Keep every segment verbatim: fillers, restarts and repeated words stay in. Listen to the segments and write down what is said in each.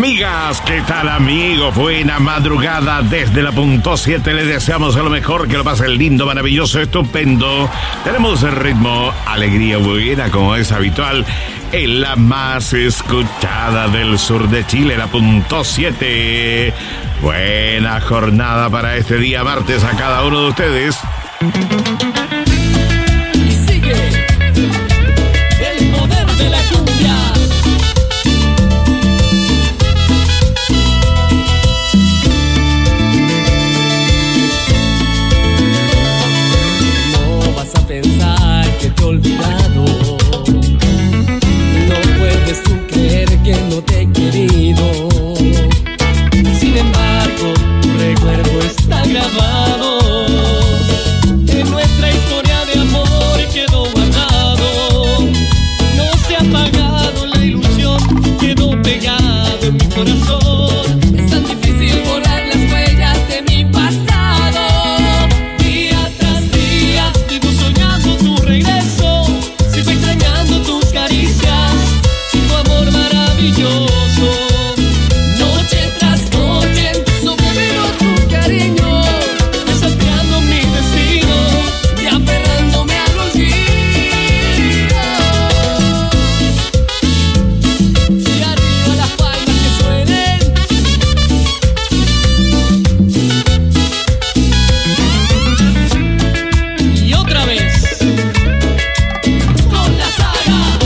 Amigas, ¿qué tal, amigos? Buena madrugada desde la punto siete. Le deseamos a lo mejor, que lo pasen lindo, maravilloso, estupendo. Tenemos el ritmo, alegría buena, como es habitual, en la más escuchada del sur de Chile, la punto siete. Buena jornada para este día martes a cada uno de ustedes. Y sigue el poder de la cumbia. No vas a pensar que te he olvidado. No puedes tú creer que no te he querido. Sin embargo, tu recuerdo está grabado en nuestra historia de amor, quedó guardado. No se ha apagado la ilusión, quedó pegado en mi corazón. Es tan difícil borrar las huellas de mi pasado. Día tras día vivo soñando tu regreso. Sigo extrañando tus caricias y tu amor maravilloso. Noche tras noche sobrevivo tu cariño, desafiando mi destino y aferrándome al olvido. Y arriba las palmas que suenen. Y otra vez con la saga.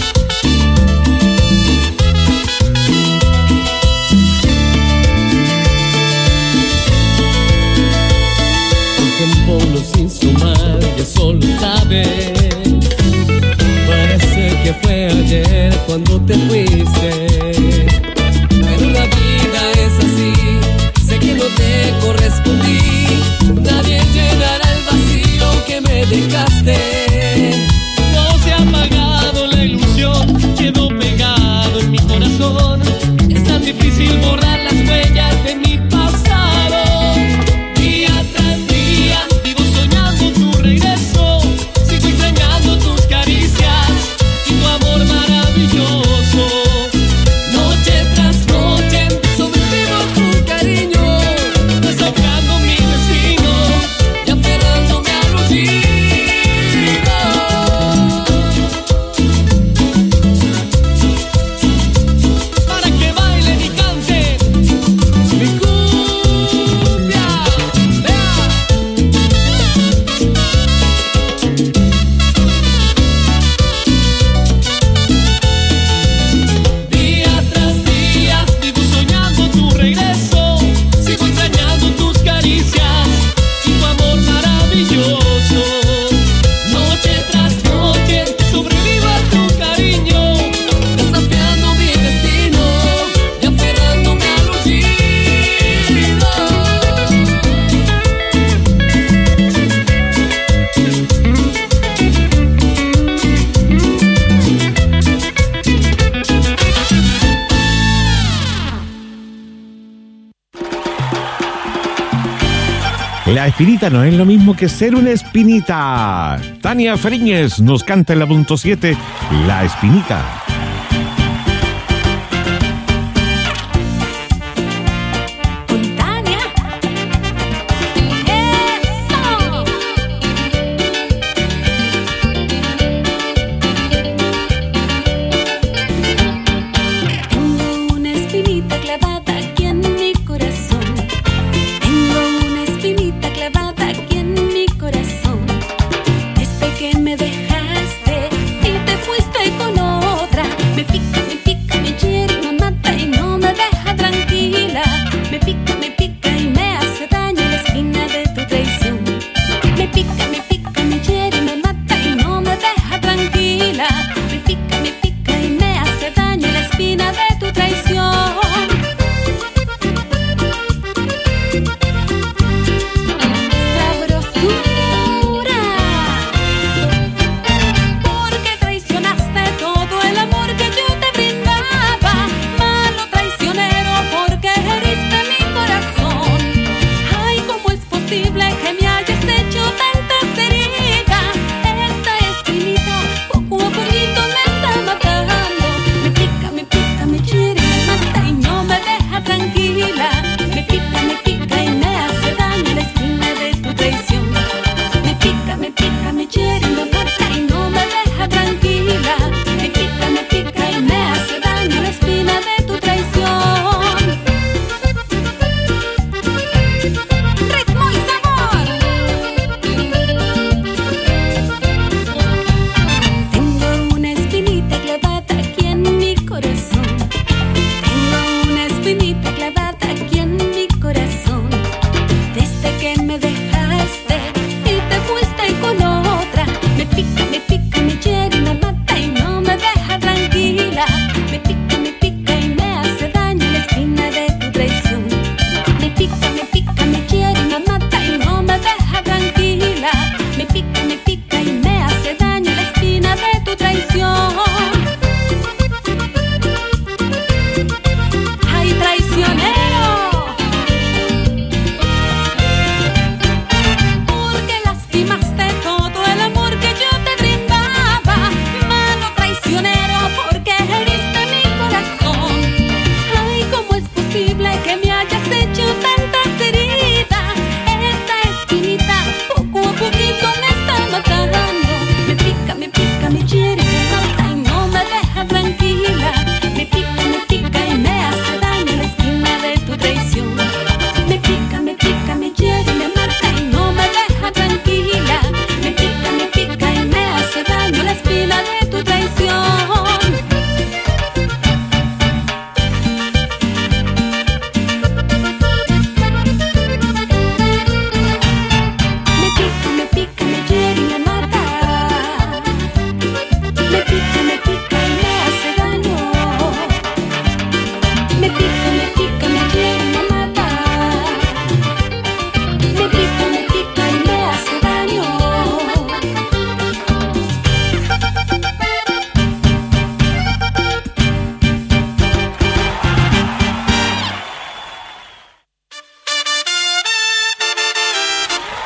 El tiempo nos hizo mal, ya solo sabes. Parece que fue ayer cuando te fuiste. Pero la vida es así, sé que no te correspondí. Nadie llenará el vacío que me dejaste. No se ha apagado la ilusión, quedó pegado en mi corazón. Es tan difícil borrar las huellas de mi pasado. Día tras día vivo soñando tu regreso. Sigo extrañando tus caricias y tu amor maravilloso. Noche tras noche sobrevivo tu cariño, desafiando mi destino y aferrándome al olvido. Para que bailen y canten mi cumbia. Vea. Día tras día vivo soñando tu regreso. Sigo extrañando tus caricias y tu amor maravilloso. Noche tras noche sobrevivo a tu cariño, desafiando mi destino y aferrándome al olvido. La espinita no es lo mismo que ser una espinita. Tania Fariñez nos canta en la punto siete, La Espinita. Con Tania. ¡Eso! Tengo una espinita clavada aquí en mi corazón. Tengo una espinita clavada aquí en mi corazón. Desde que me dejaste y te fuiste con otra.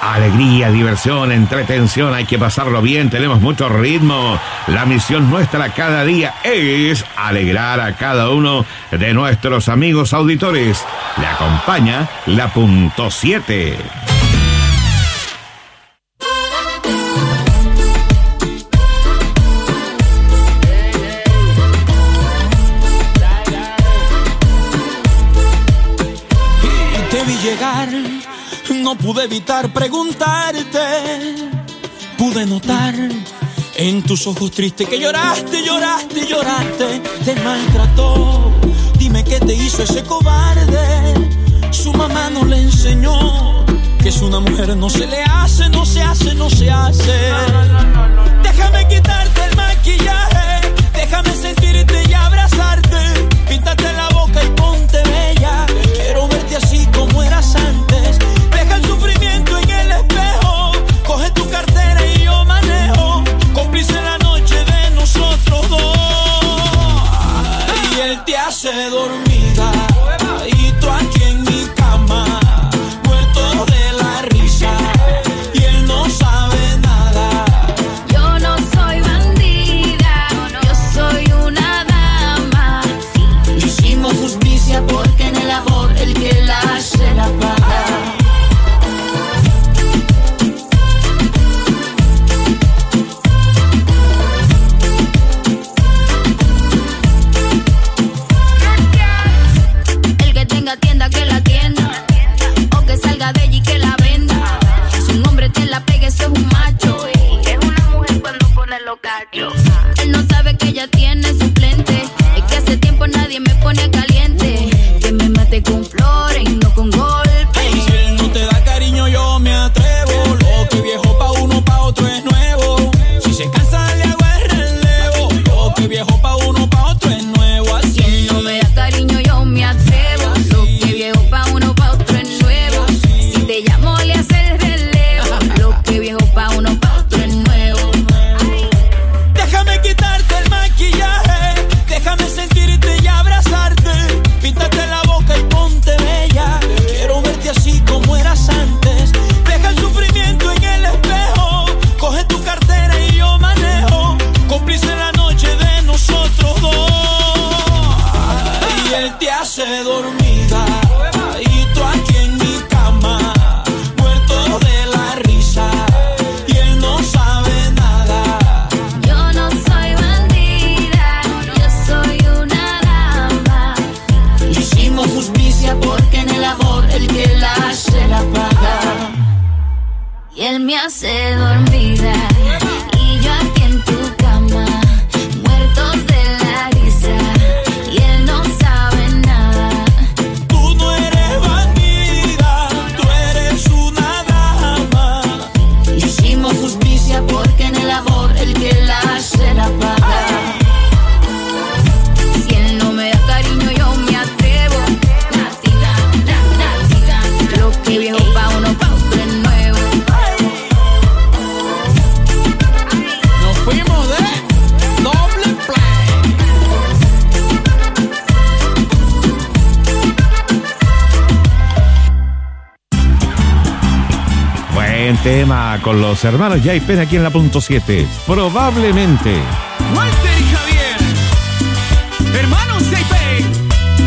Alegría, diversión, entretención, hay que pasarlo bien, tenemos mucho ritmo. La misión nuestra cada día es alegrar a cada uno de nuestros amigos auditores. Le acompaña la punto siete. Te vi llegar, no pude evitar preguntarte. Pude notar en tus ojos tristes que lloraste, lloraste, lloraste. Te maltrató, dime qué te hizo ese cobarde. Su mamá no le enseñó que es una mujer, no se le hace, no se hace, no se hace. Déjame quitarte el maquillaje, déjame sentirte y abrazarte. Píntate la boca y ponte bella, quiero verte así como eras antes. Deja el sufrimiento en el espejo, coge tu cartera y yo manejo. Cómplice la noche de nosotros dos. Y él te hace dormida y tú aquí en mi cama, muerto de la risa, y él no sabe nada. Yo no soy bandida, yo soy una dama. Hicimos justicia porque en el amor el que la hace la paga. Tienda que la tienda, o que salga de allí que la venda. Si un hombre te la pega, eso es un macho, y es una mujer cuando pone los cachos. Él no sabe que ella tiene suplente, es que hace tiempo nadie me pone caliente. Que me mate con flores y no con golpes. Si él no te da cariño yo me atrevo, lo que viejo pa' uno pa' otro es nuevo. Si se cansa le hago el relevo, lo que viejo pa' uno pa' otro es nuevo. Así si él no me da cariño yo me atrevo. dormida y tú aquí en mi cama, muerto de la risa, y él no sabe nada. Yo no soy bandida, yo soy una dama. Hicimos justicia porque en el amor el que la hace la paga. Y él me hace dormida y yo aquí en tu cama, muertos de la risa, y él no sabe nada. Tú no eres bandida, tú eres una dama. Hicimos justicia porque en el amor el que la hace la paga. Si él no me da cariño yo me atrevo. Natita, natita, lo que viejo pa' uno pa' otro es nuevo. Nos fuimos de doble play. Buen tema con los hermanos Jay Pena aquí en la punto siete. Probablemente. Walter y Javier, hermanos Jay Pena.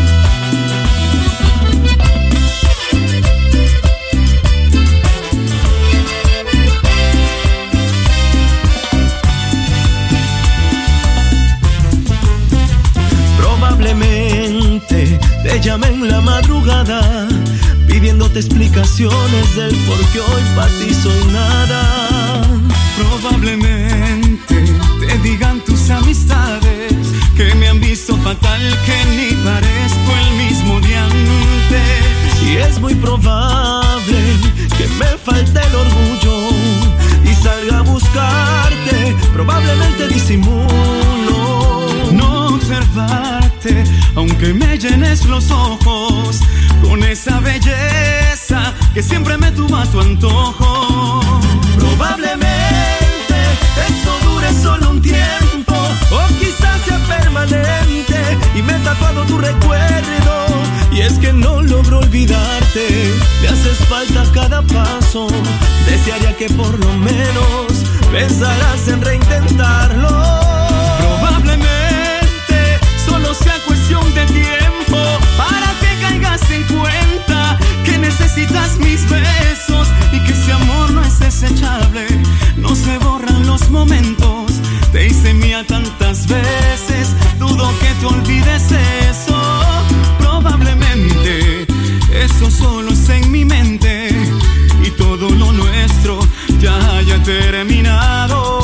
Probablemente te llamé en la madrugada pidiéndote explicaciones del por qué hoy para ti soy nada. Probablemente te digan tus amistades que me han visto fatal, que ni parezco el mismo de antes. Y es muy probable que me falte el orgullo y salga a buscarte. Probablemente disimulo no observarte, aunque me llenes los ojos con esa belleza que siempre me tuvo a tu antojo. Probablemente eso dure solo un tiempo, o quizás sea permanente y me he tatuado tu recuerdo. Y es que no lo logro olvidarte, me haces falta cada paso. Desearía que por lo menos pensarás en reintentarlo. Probablemente solo sea cuestión de tiempo para que caigas en cuenta que necesitas mis besos y que ese amor no es desechable. No se borran los momentos, te hice mía tantas veces, dudo que te olvides eso. Probablemente eso solo está en mi mente y todo lo nuestro ya haya terminado.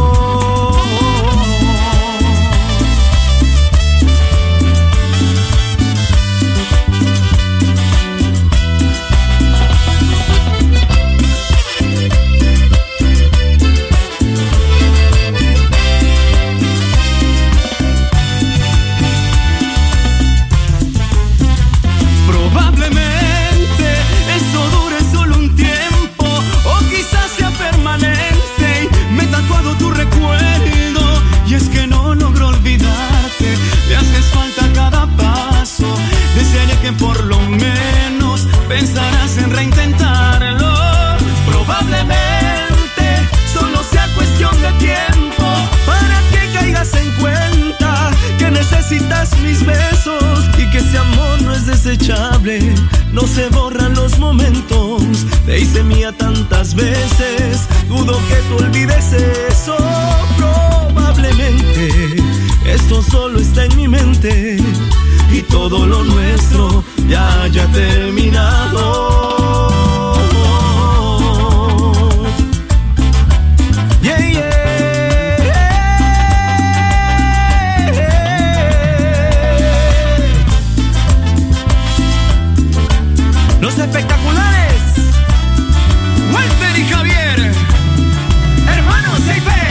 Por lo menos pensarás en reintentarlo. Probablemente solo sea cuestión de tiempo para que caigas en cuenta que necesitas mis besos y que ese amor no es desechable. No se borran los momentos, te hice mía tantas veces, dudo que tú olvides eso. Probablemente esto solo está en mi mente y todo lo nuestro ya haya terminado. Yeah, yeah, yeah. Los espectaculares Walter y Javier, hermanos seis B.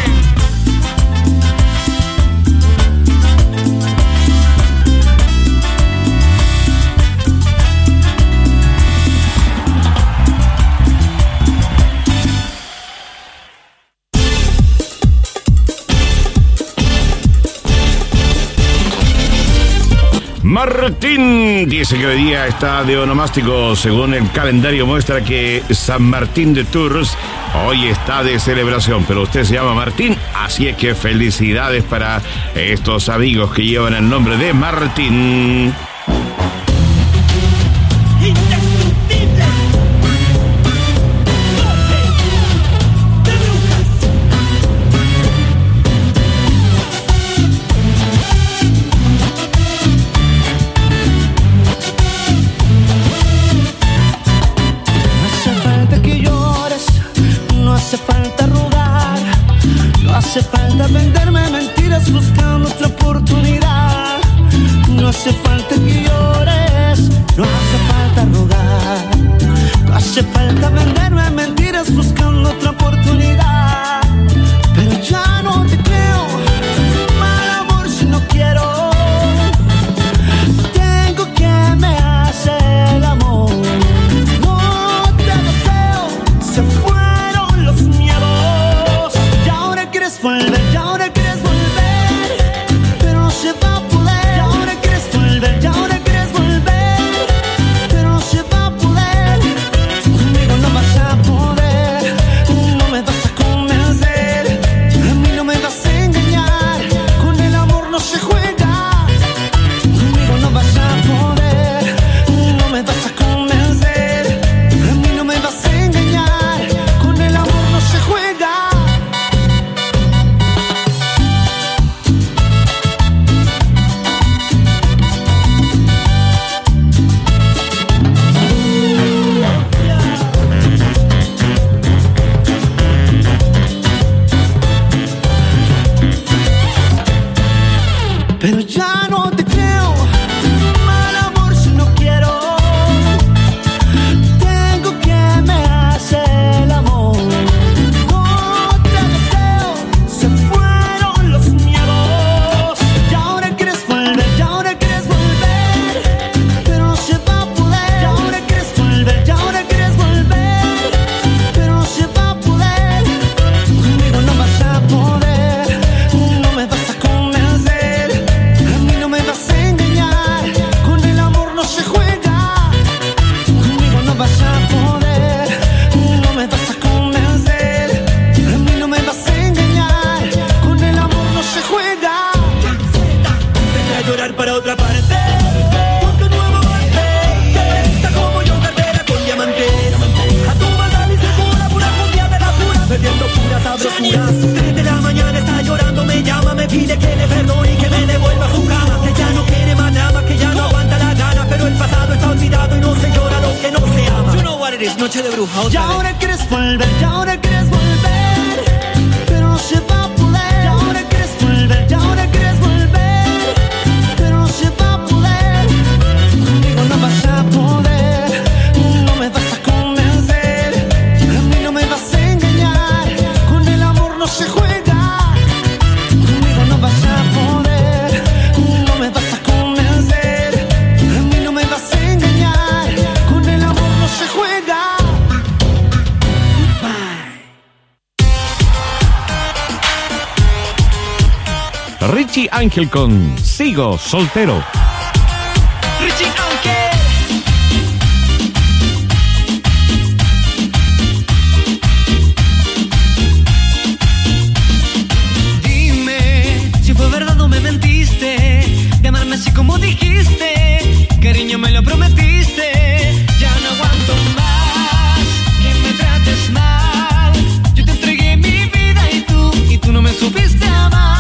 Martín dice que hoy día está de onomástico. Según el calendario muestra que San Martín de Tours hoy está de celebración, pero usted se llama Martín, así es que felicidades para estos amigos que llevan el nombre de Martín. hace falta venderme mentiras buscando otra oportunidad. No hace falta que llores, no hace falta rogar. No hace falta venderme mentiras buscando otra oportunidad. Pero ya no te creo, mal amor si no quiero. Tengo que me hace el amor. No te deseo, se fueron los miedos. Y ahora quieres volver, y ahora quieres volver, pero no se va a poder. Y ahora quieres volver. Noche de Bruja. Y ahora quieres volver, y ahora quieres volver, pero no se va a poder. Y ahora quieres volver, y ahora quieres volver, pero no se va a poder. Conmigo no vas a poder, no me vas a convencer, a mí no me vas a engañar, con el amor no se juega. Conmigo no vas a poder, no me vas a convencer, a mí no me vas a engañar, con el amor no se juega. Richie Ángel con Sigo Soltero. Richie Ángel. Dime si fue verdad o me mentiste, de amarme así como dijiste, cariño me lo prometiste. Ya no aguanto más que me trates mal. Yo te entregué mi vida y tú, y tú no me supiste amar.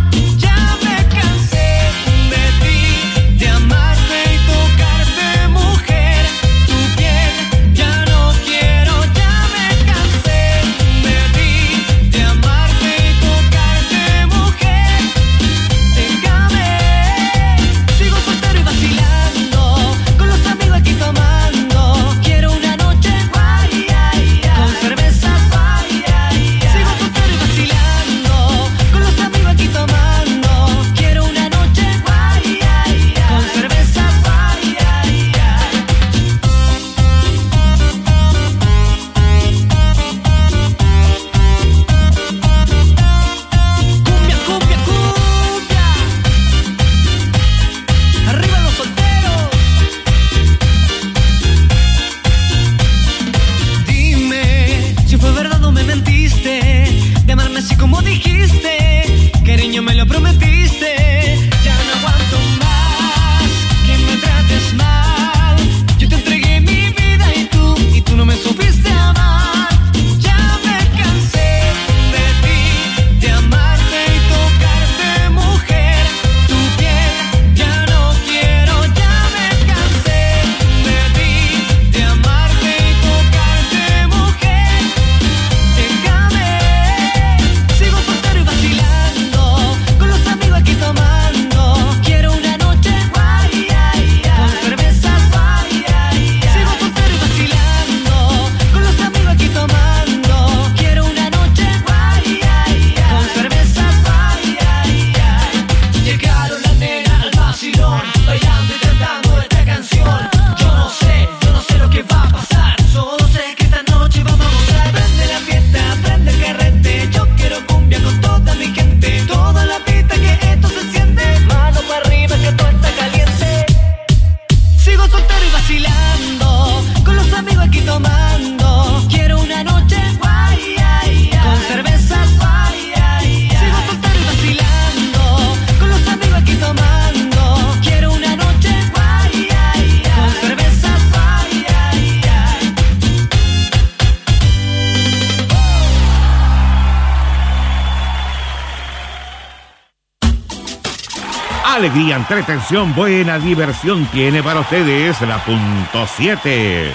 Alegría, entretención, buena diversión tiene para ustedes la punto siete.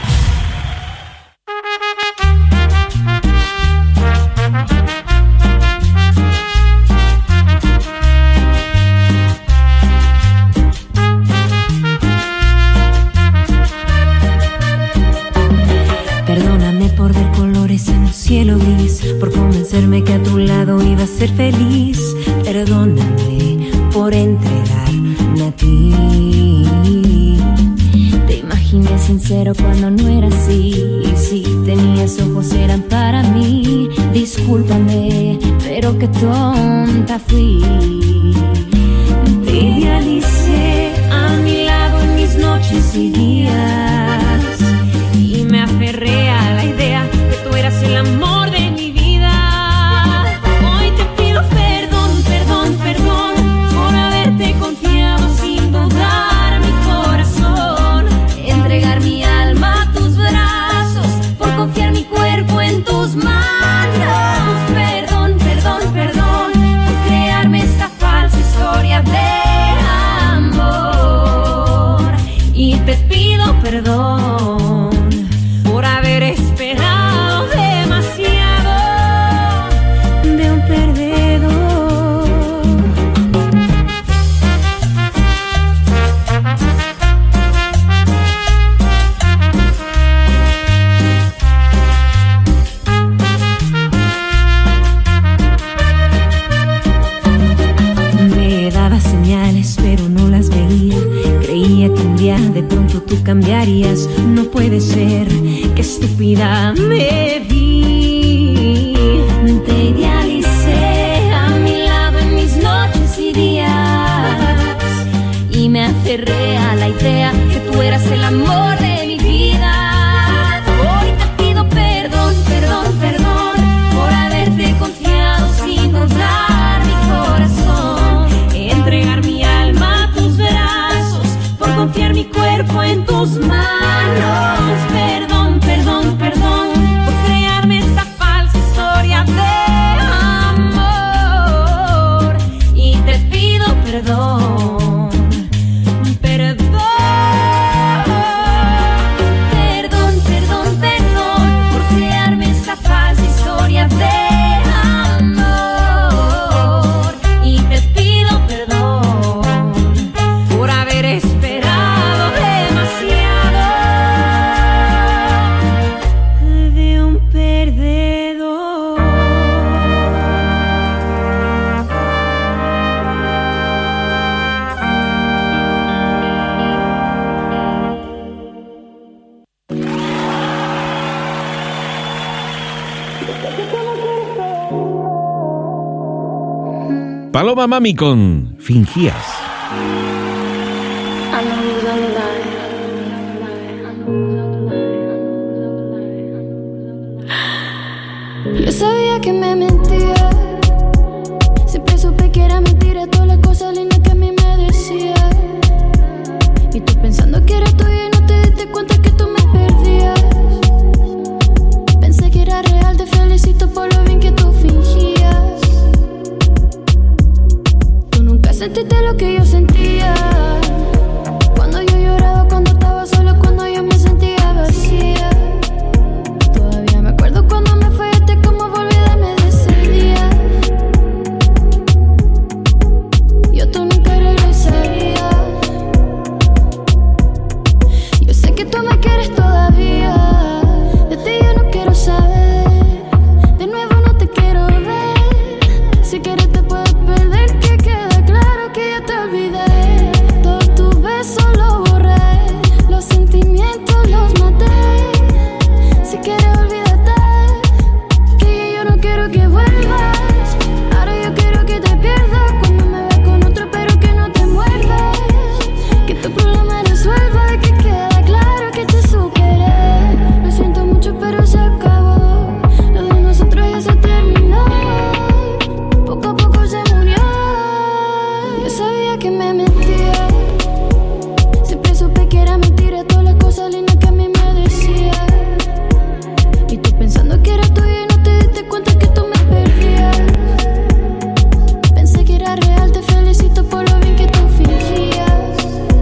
Perdóname por ver colores en un cielo gris, por convencerme que a tu lado iba a ser feliz. Perdóname por entregarme a ti. Te imaginé sincero cuando no era así, y si tenías ojos eran para mí. Discúlpame, pero qué tonta fui. Te idealicé a mi lado en mis noches y días, y me aferré a la idea que tú eras el amor de mi vida. Hoy te pido perdón, perdón, perdón por haberte confiado sin dudar mi corazón, entregar mi alma a tus brazos, por confiar mi cuerpo en tus manos. Perdón, perdón, perdón por crearme esta falsa historia de amor. Y te pido perdón por haber estado no puede ser, qué estúpida me vi. Te idealicé a mi lado en mis noches y días, y me aferré a la idea que tú eras el amor de mi vida. Hoy te pido perdón, perdón, perdón, por haberte confiado sin dudar mi corazón, entregar mi alma a tus brazos, por confiar mi cuerpo en tus manos. Perdón, perdón, perdón, por crearme esta falsa historia de amor, y te pido perdón, perdón, perdón, perdón, perdón, por crearme esta falsa historia de amor, y te pido perdón por haber esperado demasiado de un perdedor. Paloma Mami con Fingías. Yo sabía que me mentía, siempre supe que era mentira todas las cosas lindas que a mí me decía. Y tú pensando que era tuya y no te diste cuenta que tú me perdías. Pensé que era real, te felicito por lo bien que tú fingías. Tú nunca sentiste lo que yo sentía, cuando yo lloraba, cuando estaba sola, cuando yo me sentía vacía. Todavía me acuerdo cuando me fallaste, cómo volví a darme de ese día. Yo tú nunca regresaría. Yo sé que tú me quieres todavía, de ti yo no quiero saber, de nuevo no te quiero ver. Si quieres te puedes perder, que quede claro que ya te olvidé. Todos tus besos los borré, los sentimientos los maté. Si quieres olvídate, que yo no quiero que vuelvas. Ahora yo quiero que te pierdas, cuando me veas con otro pero que no te muerdas. Que tu problema resuelva, que quede claro que te superé. Lo siento mucho pero se acabó, lo de nosotros ya se terminó. Poco a poco se murió. Yo sabía que me mentía, siempre supe que era mentira todas las cosas lindas que a mí me decía. Y tú pensando que era tuya y no te diste cuenta que tú me perdías. Pensé que era real, te felicito por lo bien que tú fingías.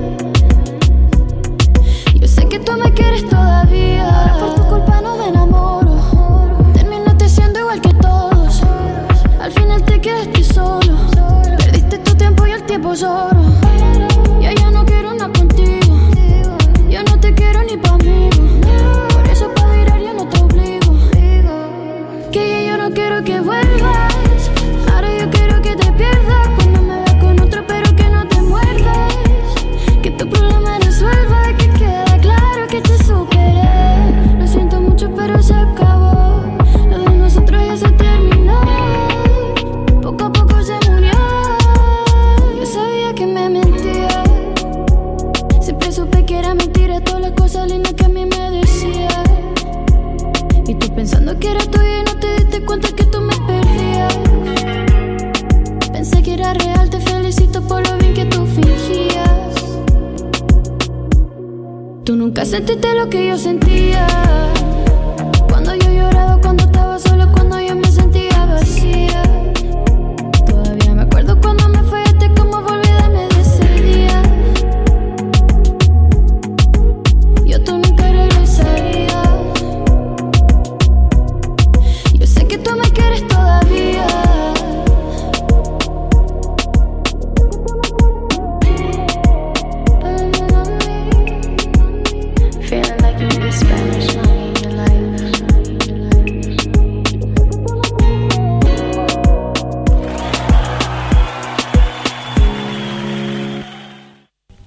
Yo sé que tú me quieres todavía, ahora por tu culpa no me enamoro. Terminaste siendo igual que todos, al final te quedaste solo. Perdiste tu tiempo y el tiempo es oro. Ya ya no quiero nada contigo, ya no te quiero ni pa' amigo. Por eso pa' virar yo no te obligo, que ya yo no quiero que vuelvas. Ahora yo quiero que te pierdas, cuando me veas con otro pero que no te muerdas. Que tu problema resuelva, que quede claro que te superé. Lo siento mucho pero se acabó, lo de nosotros ya se terminó. Poco a poco se murió. Yo sabía que me mentía, siempre supe que era mentira todas las cosas lindas que a mí me decía. Y tú pensando que era tuya y no te diste cuenta que tú me perdías. Pensé que era real, te felicito por lo bien que tú fingías. Tú nunca sentiste lo que yo sentía, cuando yo lloraba, cuando estaba sola, cuando yo me sentía vacía. Todavía me acuerdo cuando me fallaste, cómo volví a darme de ese día. Yo tú nunca regresaría. Yo sé que tú me quieres todavía. Feeling like you need a Spanish money in your life.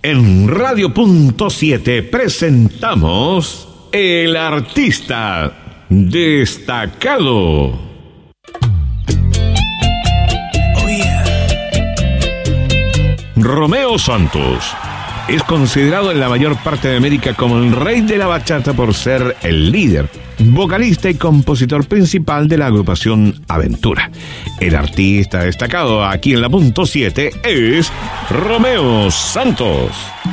En Radio Punto siete presentamos El Artista Destacado. Oh, yeah. Romeo Santos es considerado en la mayor parte de América como el rey de la bachata por ser el líder, vocalista y compositor principal de la agrupación Aventura. El artista destacado aquí en la Punto siete es Romeo Santos.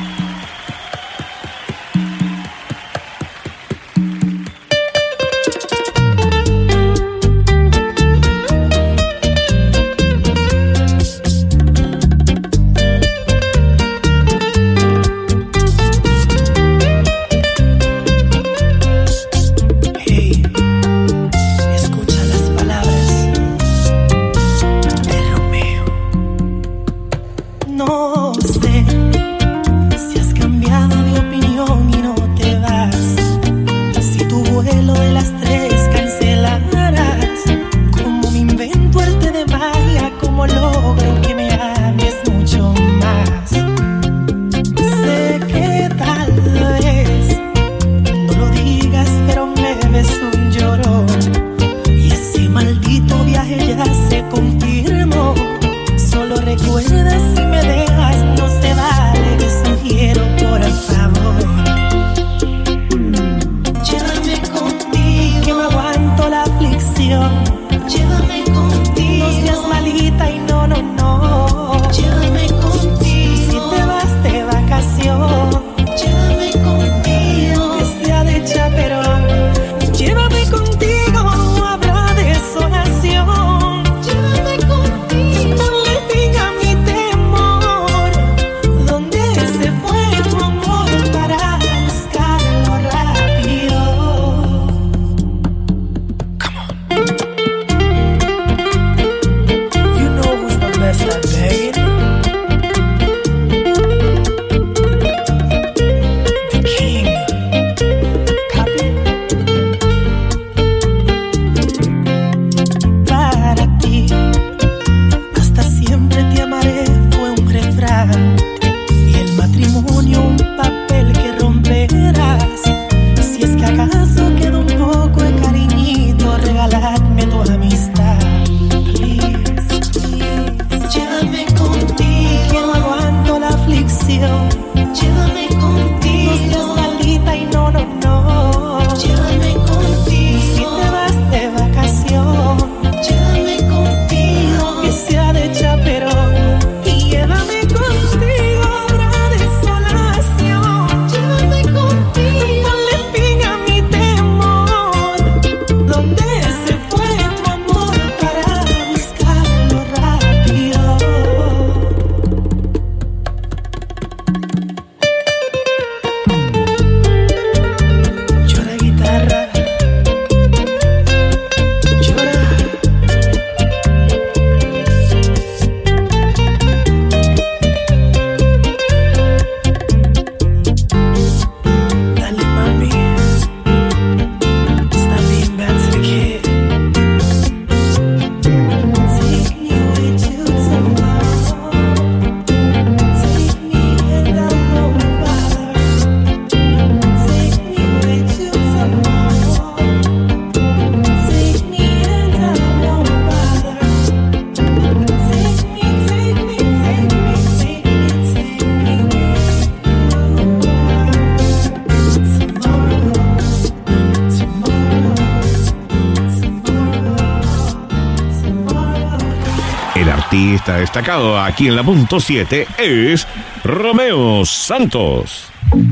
artista destacado aquí en la Punto siete es Romeo Santos.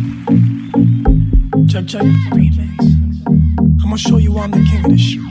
Check, check, remix. I'm gonna show you I'm the king of this shit.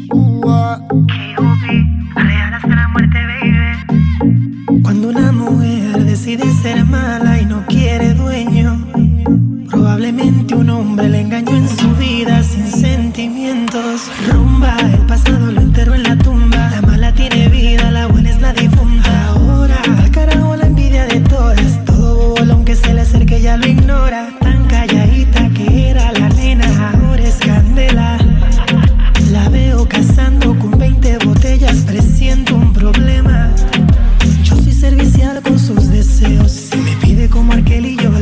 Cuando una mujer decide ser mala y no quiere dueño, probablemente un hombre le engañó en su vida sin sentimientos. Rumba, el pasado lo enterró en la tumba. La mala tiene vida, la buena es la difunta. Ahora, al carajo la envidia de todas. Todo bobo, aunque se le acerque ya lo ignora. Tan calladita que era la nena, ahora es candela. La veo cazando con veinte botellas, presiento un problema. Yo soy servicial con sus deseos. Si me pide como Arkel y yo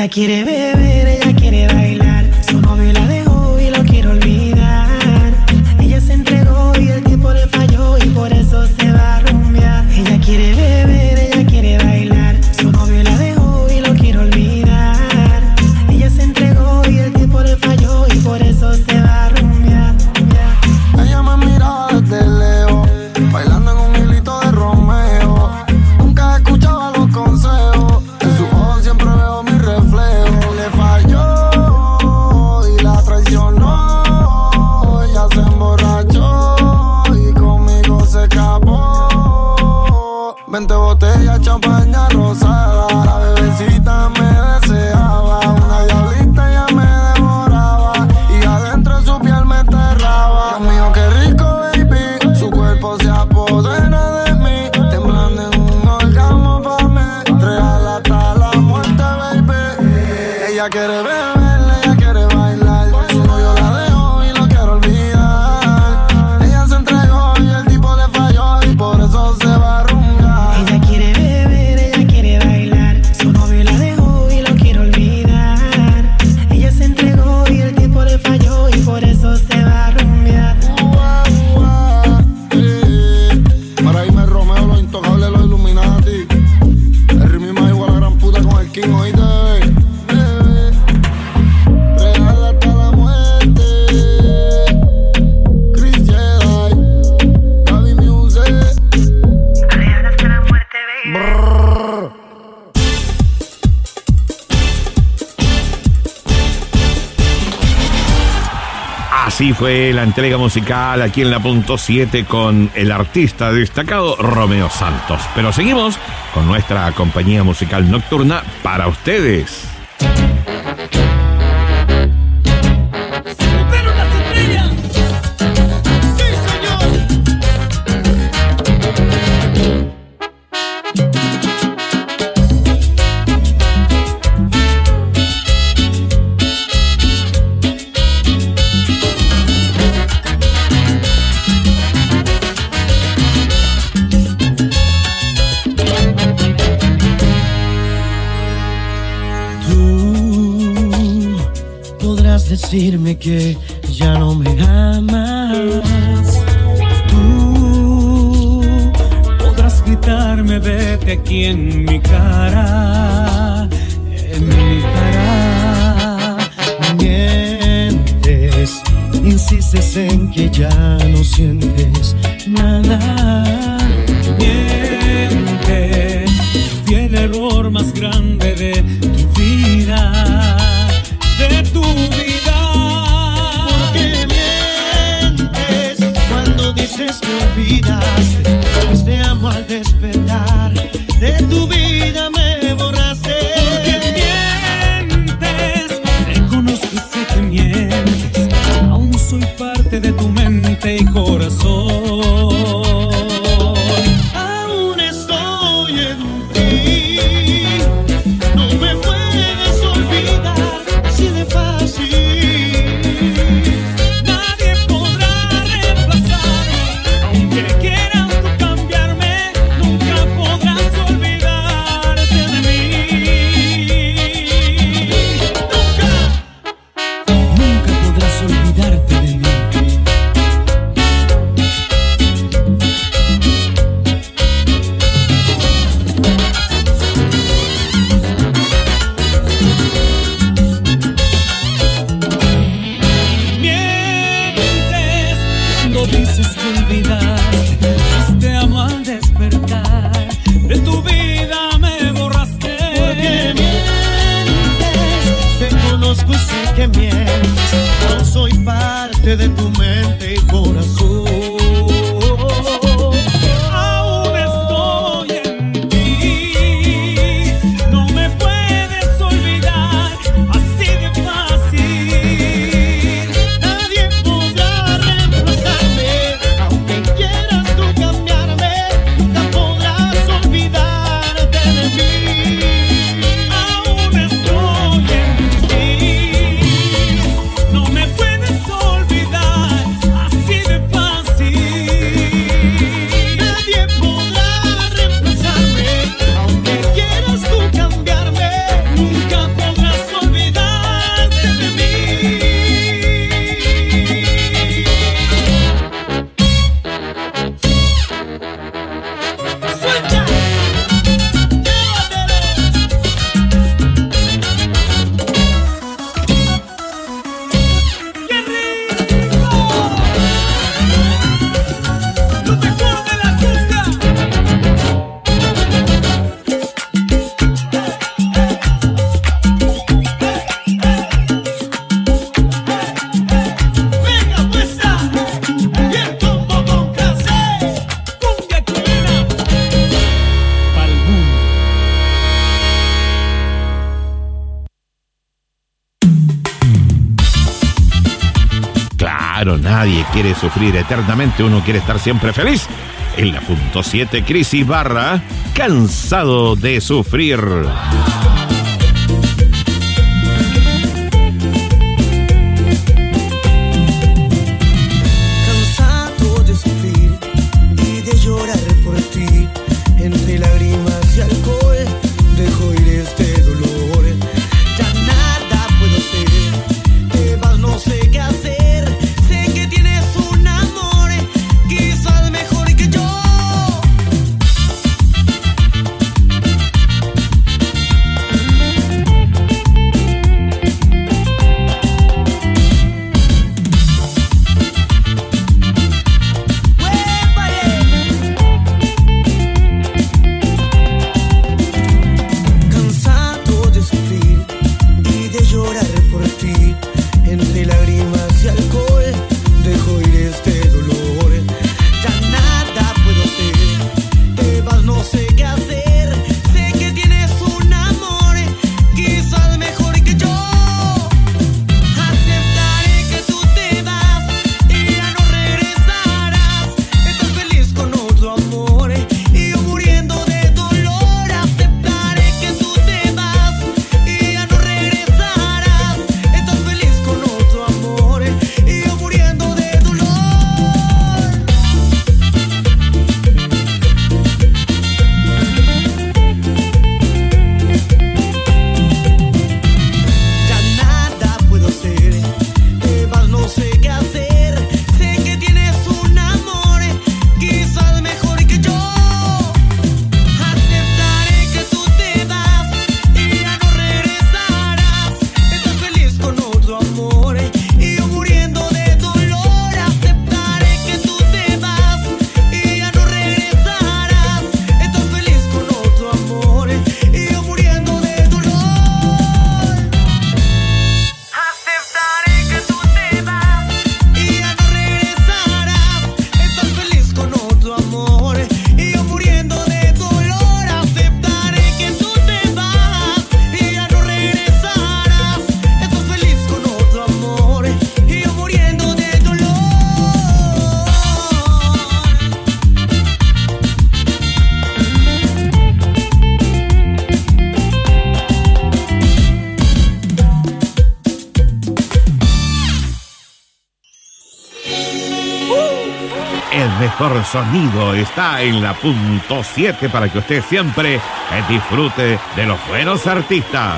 Ella quiere beber, ella quiere bailar. Su novio la dejó y lo quiere olvidar. Ella se entregó y el tiempo le falló y por eso se va a rumbear. Ella quiere beber, ella quiere bailar. Su novio la dejó y lo quiere olvidar. Ella se entregó y el tiempo le falló y por eso se va a rumbear. Ella me miraba desde lejos, bailando en un hilito de Romeo. Nunca escuchaba los consejos, en sus ojos siempre veo mi reflejo. Le falló y la traicionó. Ella se emborrachó y conmigo se escapó. Veinte botellas, champaña rosada. La bebecita me deseaba. Una diablita ya me devoraba y adentro de su piel me enterraba. Dios mío, qué rico, baby. Su cuerpo se apodera de mí, temblando en un orgasmo pa' mí. Real hasta la muerte, baby. Ella quiere beber, ella quiere bailar. Su novio la dejó y lo quiere olvidar. Ella se entregó y el tipo le falló y por eso se va a rumbear. Ella quiere beber, ella quiere bailar. Su novio la dejó y lo quiere olvidar. Ella se entregó y el tiempo le falló y por eso se va a rumbear. Ua, ua, eh. Para irme Romeo, los intocables, los Illuminati. El ritmo más igual a la gran puta con el King, oíste, bebé. Real hasta la muerte. Chris Jedi, Gaby Music. Real hasta la muerte, baby. Brrr. Así fue la entrega musical aquí en la punto siete con el artista destacado Romeo Santos. Pero seguimos con nuestra compañía musical nocturna para ustedes. ¡Pero las estrellas! ¡Sí, señor! Tú podrás decirme que ya no me amas. Tú podrás gritarme, vete aquí en mi cara, en mi cara. Mientes, insistes en que ya no sientes nada. Mientes, fui el error más grande de tu vida, de tu vida. Porque mientes cuando dices que olvidaste, pues te amo al despertar. De tu vida me borraste. Porque mientes, reconozco y sé que mientes. Aún soy parte de tu mente y corazón. Aún estoy en ti. No me puedes olvidar así de fácil. Nadie podrá reemplazarme, aunque quieras tú cambiarme, nunca podrás olvidarte de mí. Nunca, Nunca podrás olvidarte de mí. mientes cuando dices que olvidaste, pues te amo al despertar. De tu vida me borraste. Porque mientes, te conozco y sé que mientes. No soy parte de tu mente y corazón. Aún estoy en ti, no me puedes olvidar así de fácil. Nadie podrá reemplazarme, aunque quieras tú cambiarme, nunca podrás olvidarte de mí. Aún estoy en ti, no me puedes olvidar Claro, nadie quiere sufrir eternamente, uno quiere estar siempre feliz. En la punto siete, Crisis Barra, cansado de sufrir. Cansado de sufrir y de llorar por ti, entre lágrimas y alcohol, dejo ir este dolor. Ya nada puedo hacer, te vas, no sé qué hacer. Sé que tienes un amor, quizás mejor que yo. Cansado de sufrir y de llorar por ti, entre lágrimas y alcohol, dejo ir este dolor. Ya nada puedo hacer, te vas, no sé qué hacer. Sé que tienes un amor, quizás mejor que yo. Aceptaré que tú te vas y ya no regresarás. Estás feliz con otro amor y yo muriendo de dolor. Aceptaré que tú te vas y ya no regresarás. Estás feliz con otro amor y yo muriendo de dolor. Ya nada puedo hacer, te vas, no sé qué hacer. Sé que tienes un amor, quizás mejor que yo. Aceptaré que tú te vas y ya no regresarás. Estás feliz con otro amor y yo muriendo de dolor. Aceptaré que tú te vas y ya no regresarás. Estás feliz con otro amor y yo muriendo de dolor. Aceptaré que tú te vas y ya no regresarás. Estás feliz con otro amor y yo muriendo de dolor. Aceptaré que tú te vas y ya no regresarás. Estás feliz con otro amor y yo muriendo de dolor. El mejor sonido está en la punto siete para que usted siempre disfrute de los buenos artistas.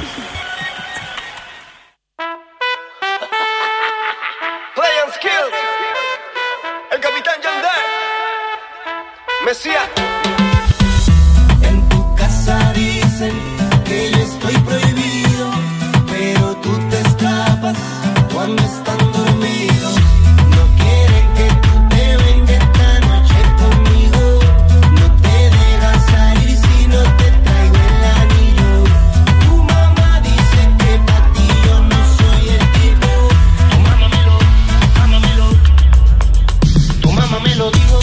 Play and Skills, el Capitán Yandel, Mesías. En tu casa dicen que yo estoy prohibido, pero tú te escapas cuando están dormidos. No quieren que tú te vengas esta noche conmigo. No te dejas salir si no te traigo el anillo. Tu mamá dice que para ti yo no soy el tipo. Tu mamá me lo, mamá me lo, tu mamá me lo dijo.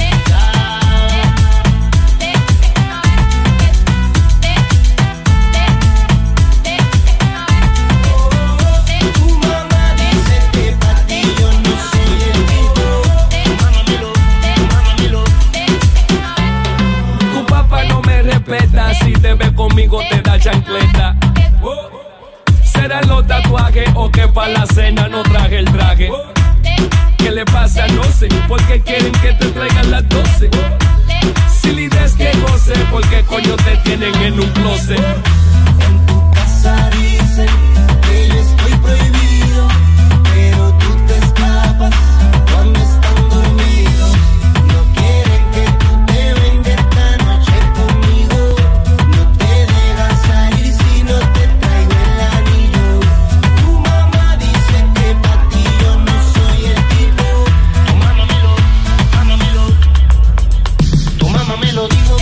Si te ve conmigo te da chancleta. ¿Será los tatuajes o que pa' la cena no traje el traje? ¿Qué le pasa? No sé, porque quieren que te traigan las doce. Si la idea es que goce, porque coño te tienen en un closet. En tu casa dicen que yo estoy prohibido, pero tú te escapas cuando están dormidos. No quieren que tú te vengas esta noche conmigo. No te dejas salir si no te traigo el anillo. Tu mamá dice que para ti yo no soy el tipo. Tu mamá me lo, mamá me lo, tu mamá me lo dijo.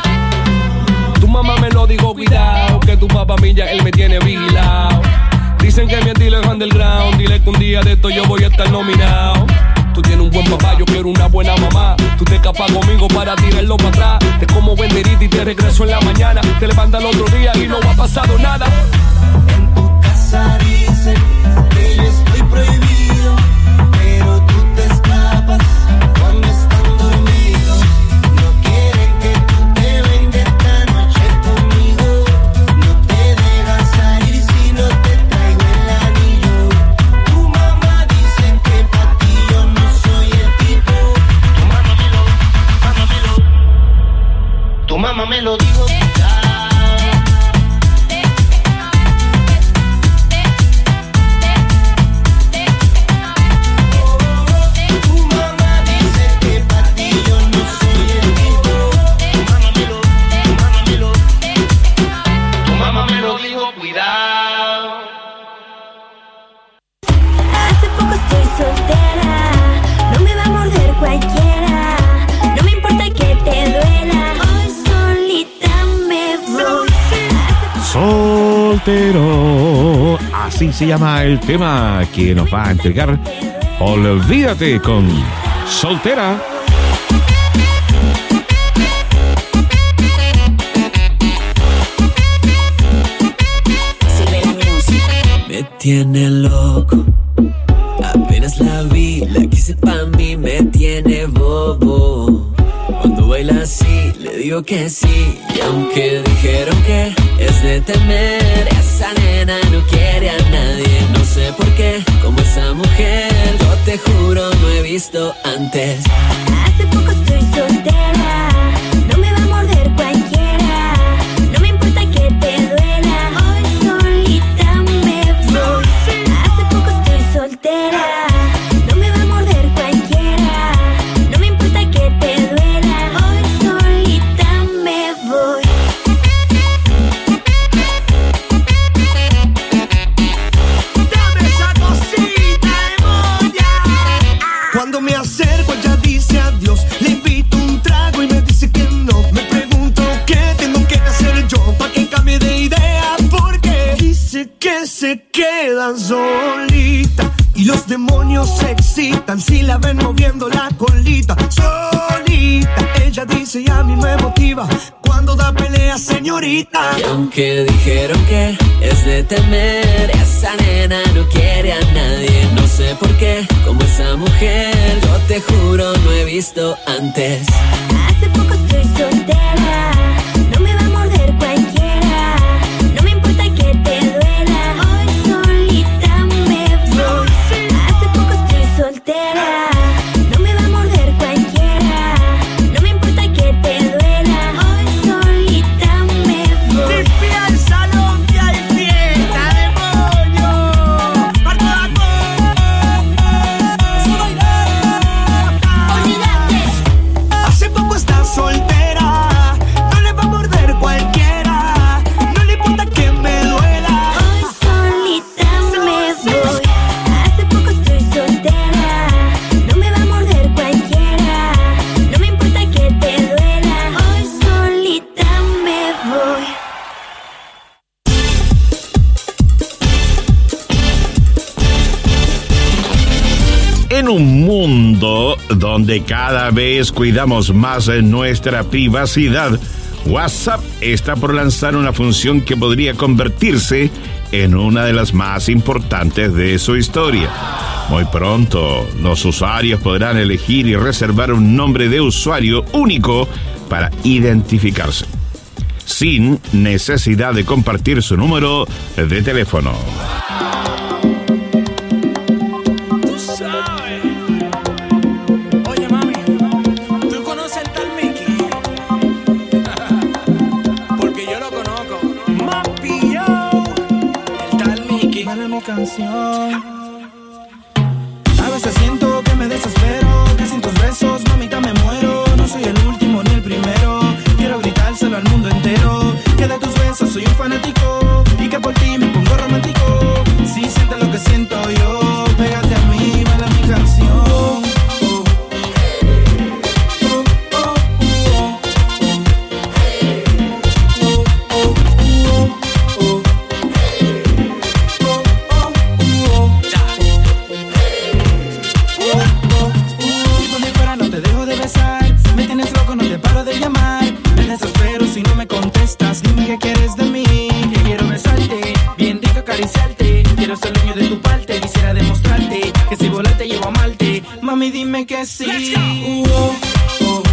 Tu mamá me lo dijo, cuidado, que tu papá milla, él me tiene vigilado. Dicen que mi estilo es underground. Dile que un día de esto yo voy a estar nominado. Tú tienes un buen papá, yo quiero una buena mamá. Tú te escapas conmigo para tirarlo para atrás. Te como benderita y te regreso en la mañana. Te levantas el otro día y no ha pasado nada. En tu casa dicen que yo estoy prohibido, pero tú te escapas cuando están dormidos. No quieren que tú te vengas esta noche conmigo. No te dejas salir si no te traigo el anillo. Tu mamá dice que pa' ti yo no soy el tipo. Tu mamá me lo, mamá me lo, tu mamá me lo dijo. Soltero, así se llama el tema que nos va a entregar Olvídate con Soltera. Me tiene loco, apenas la vi, la quise pa' mí, me tiene bobo. Cuando baila así, le digo que sí. Y aunque dijeron que es de temer, esa nena no quiere a nadie. No sé por qué, como esa mujer, yo te juro no he visto antes. Hace poco estoy soltera, no me va a morder cualquiera. No me importa que te duela, hoy solita me voy. Hace poco estoy soltera. Se quedan solitas y los demonios se excitan si la ven moviendo la colita. Solita, ella dice y a mí me motiva cuando da pelea, señorita. Y aunque dijeron que es de temer, esa nena no quiere a nadie. No sé por qué, como esa mujer, yo te juro no he visto antes. Hace poco estoy soltera, no me va a morder cualquiera. No me importa que te duela, soltera, no me va a morder cualquiera. No me importa que te duela, hoy solita me voy. Limpia el salón que hay fiesta de pollo. Parto la Olvídate. Hace poco está soltera, no le va a morder cualquiera. No le importa que me duela, hoy solita me voy. Hace poco estoy soltera. En un mundo donde cada vez cuidamos más nuestra privacidad, WhatsApp está por lanzar una función que podría convertirse en una de las más importantes de su historia. Muy pronto, los usuarios podrán elegir y reservar un nombre de usuario único para identificarse, sin necesidad de compartir su número de teléfono. Canción. A veces siento que me desespero, que sin tus besos, mamita, me muero. No soy el último ni el primero, quiero gritárselo al mundo entero, que de tus besos soy un fanático y que por ti me pongo romántico. Si sientes lo que siento yo, pégate a mí, baila mi canción. sí. Uh, oh, oh.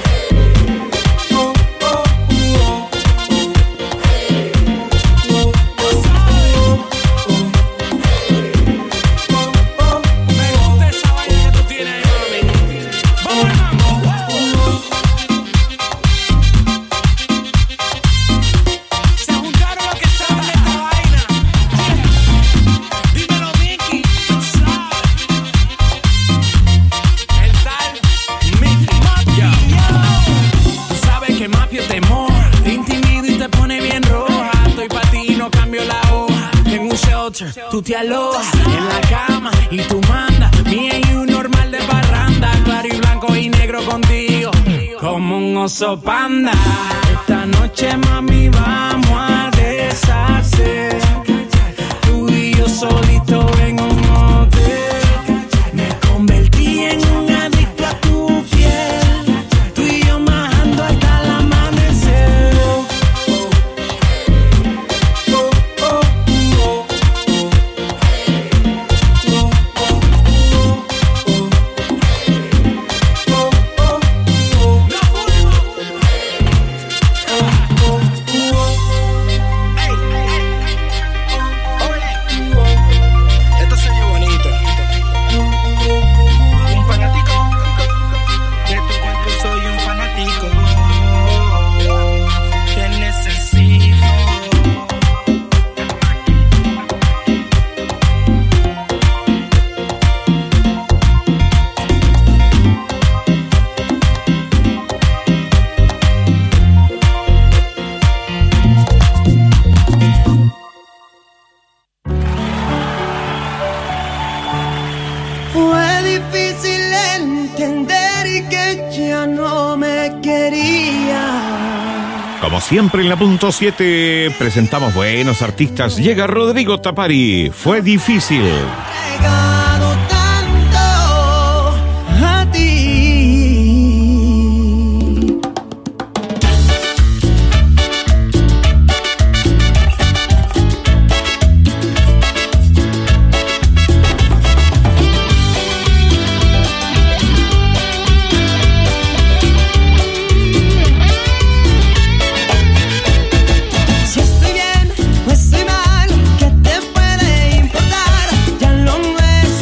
Tú te alojas en la cama y tú mandas. Mía y un normal de parranda. Claro y blanco y negro contigo, como un oso panda. Esta noche, mami, vamos a deshacer. Tú y yo solito en un hotel. Me convertí en un adicto a tu piel. Tú y yo majando hasta el amanecer. Siempre en la punto siete presentamos buenos artistas. Llega Rodrigo Tapari. Fue difícil. Regado tanto a ti. Pues soy mal, ¿qué te puede importar? Ya lo nuestro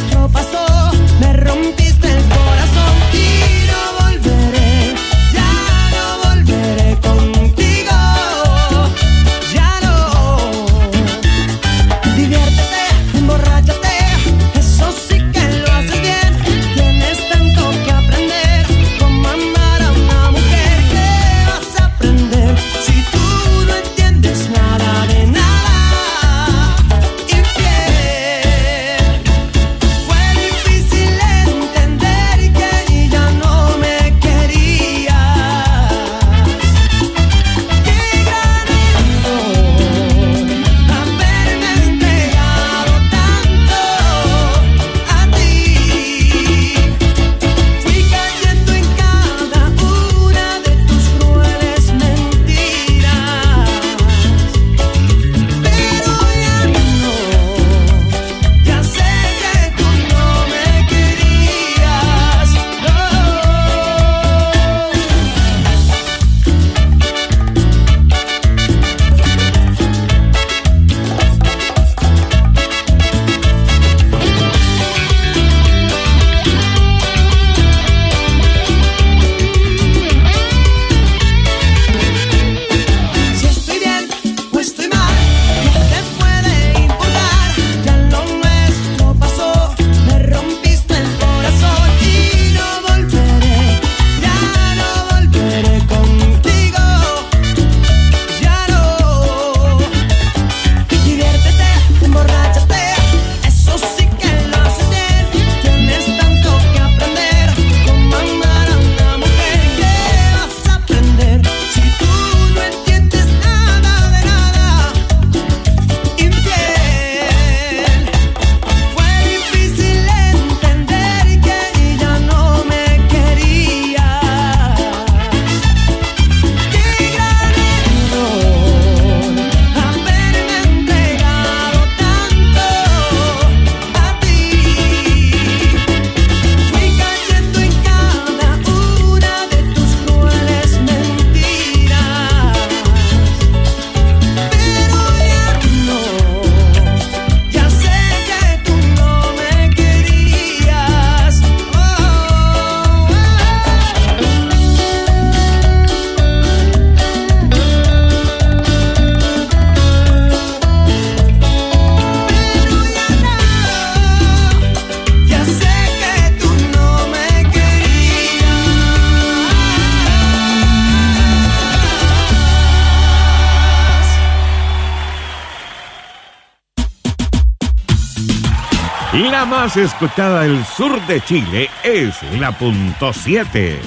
La más escuchada del sur de Chile es la punto siete.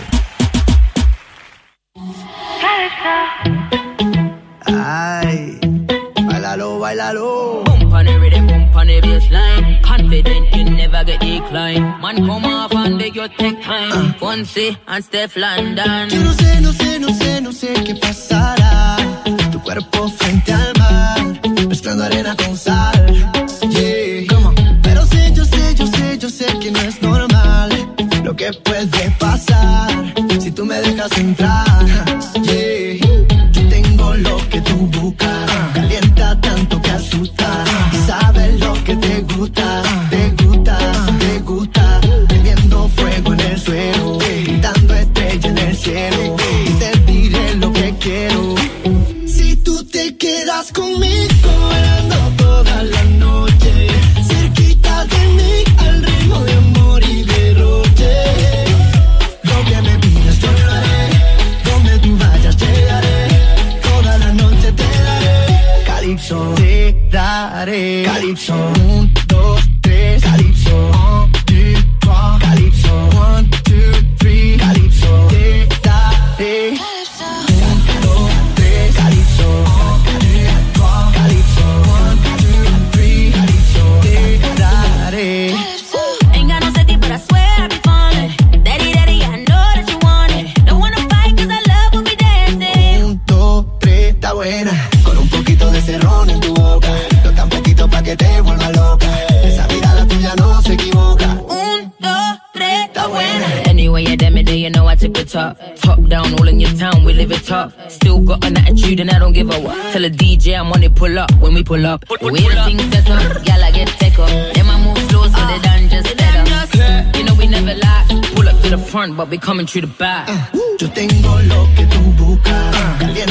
Ay, bailalo, bailalo. Bump on the rhythm, bump on the bassline. Confident you never get decline. Man come off and beg your take time. Fonse and Steph London. Yo no sé, no sé, no sé, no sé qué pasará. Tu cuerpo frente al mar, mezclando arena con sal. Yeah, come on. Pero sé, yo sé, yo sé, yo sé que no es normal lo que puede pasar si tú me dejas entrar. Yeah, yo tengo lo que tú buscas, calienta tanto que asusta. Sabes lo que te gusta, te gusta, te gusta. Prendiendo fuego en el suelo, dando estrella en el cielo. Y te diré lo que quiero. Si tú te quedas conmigo, bailando toda la noche, cerquita de mí, al ritmo de amor y derroche. Lo que me pidas yo lo haré, donde tú vayas llegaré, toda la noche te daré. Calypso, te daré. Calypso, un, dos, tres. Calypso, un, two, trois. Calypso, one, two, three. Calypso, te daré. Ain't got no safety, but I swear I be falling. Daddy, daddy, I know that you want it. Don't wanna fight, cause I love when we dancing. Un, dos, tres, está buena. Con un poquito de cerrón en tu boca. No tan poquito pa' que te vuelva loca. Esa mirada tuya no se equivoca. Un, dos, tres, está buena. Anyway, you damn it, you know I tip it top. Top down, all in your town, we live it top. Still got an attitude and I don't give a what. Tell a D J I'm on it, pull up when we pull up. The way the things set up, y'all I get take up. Then I move slow so they done just better. You know we never lie. Pull up to the front, but we coming through the back. Yo tengo lo que tú buscas.